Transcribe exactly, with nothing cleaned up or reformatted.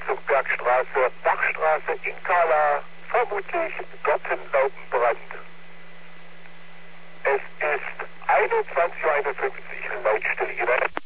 Kreuzung Bergstraße, Bachstraße in Kala, vermutlich Gottenlaubenbrand. Es ist einundzwanzig Uhr einundfünfzig, Lautstelle.